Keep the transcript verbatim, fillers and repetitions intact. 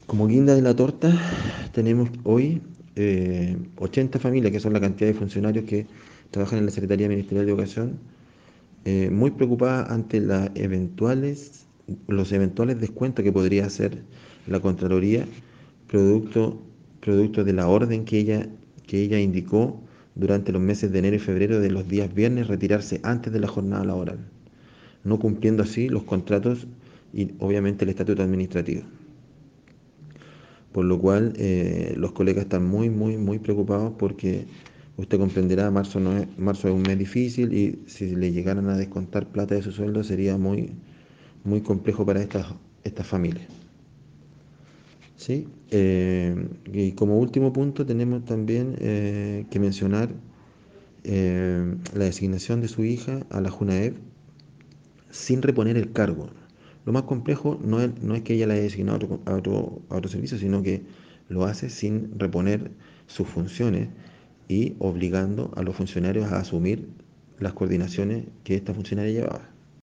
Como guinda de la torta, tenemos hoy eh, ochenta familias, que son la cantidad de funcionarios que trabajan en la Secretaría Ministerial de Educación, eh, muy preocupadas ante las eventuales, los eventuales descuentos que podría hacer la Contraloría, producto, producto de la orden que ella, que ella indicó durante los meses de enero y febrero de los días viernes retirarse antes de la jornada laboral, no cumpliendo así los contratos y obviamente el estatuto administrativo. Por lo cual eh, los colegas están muy, muy, muy preocupados porque usted comprenderá, marzo, no es, marzo es un mes difícil y si le llegaran a descontar plata de su sueldo sería muy, muy complejo para estas, estas familias. ¿Sí? Eh, y como último punto tenemos también eh, que mencionar eh, la designación de su hija a la JUNAEV sin reponer el cargo. Lo más complejo no es, no es que ella la haya designado a otro, a otro, a otro servicio, sino que lo hace sin reponer sus funciones y obligando a los funcionarios a asumir las coordinaciones que esta funcionaria llevaba.